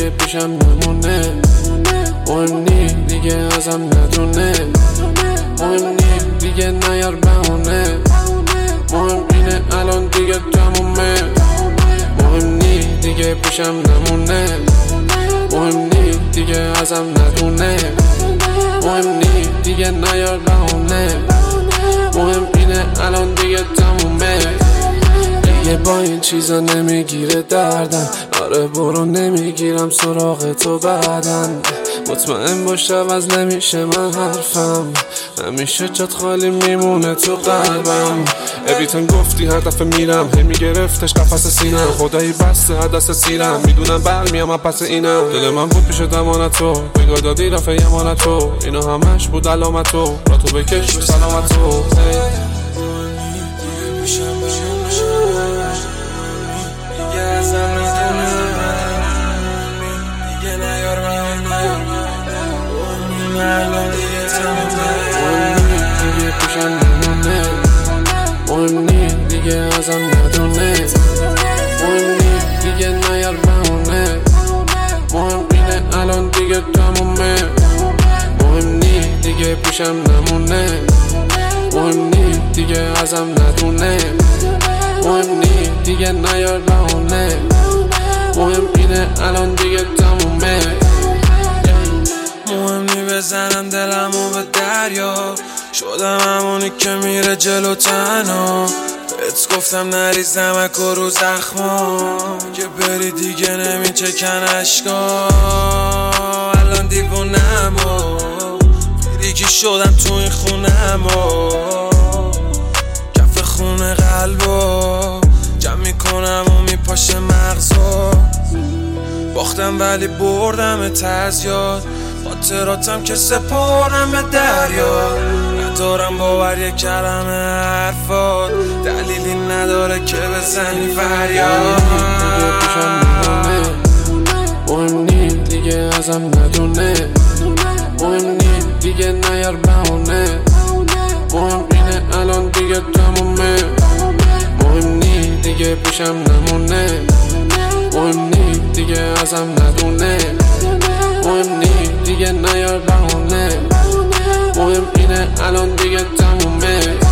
دیگه پیشم نمونه، مهم نی دیگه ازم ندونه، مهم نی دیگه نیار بهونه، مهم اینه الان دیگه تمومه، مهم نی دیگه پیشم نمونه، مهم نی دیگه ازم ندونه، مهم نی دیگه نیار بهونه، مهم اینه الان دیگه تمومه. دیگه با این چیزا نمیگیره دردم، آره برو نمیگیرم سراغ تو بعدن، مطمئن باش عوض نمیشه من حرفم، همیشه جات خالی میمونه تو قلبم. ابیتن گفتی هر دفعه میرم هی میگرفتش قفس سینم، خدایی بسته هر دست سیرم، میدونم برمیام پس اینم، دل من بود پیش دمانتو بگاه دادی رفع یمانتو، اینا همش بود علامتو را تو بکش به سلامتو. دیگه پیشم نمونه، مهم نی دیگه ازم ندونه، مهم نی دیگه نیار بهونه، مهم اینه الان دیگه تمومه، مهم نی دیگه پیشم نمونه، مهم نی دیگه ازم ندونه، مهم نی دیگه نیار بهونه، مهم اینه الان دیگه تمومه. مهم نی بزنم دلمو به دریا، شدم همونی که میره جلو تنها، بهت گفتم نریز نمک و رو زخما، که بری دیگه نمیچکن اشکا، الان دیوونم و فریکی شدم تو این خونم و کف خونه قلبو جمع میکنم و میپاشه مغزو، باختم ولی بردم تزیاد، خاطراتم که سپارم به دریا، ندارم باور یک کلمه حرفات دلیلی نداره که بزنی فریاد. دیگه پیشم نمونه، مهم نی دیگه ازم ندونه، مهم نی دیگه نیار بهونه، مهم اینه الان دیگه تمومه، مهم نی دیگه پیشم نمونه، مهم نی دیگه ازم ندونه، مهم نی دیگه نیار بهونه، مهم اینه الان دیگه تمومه.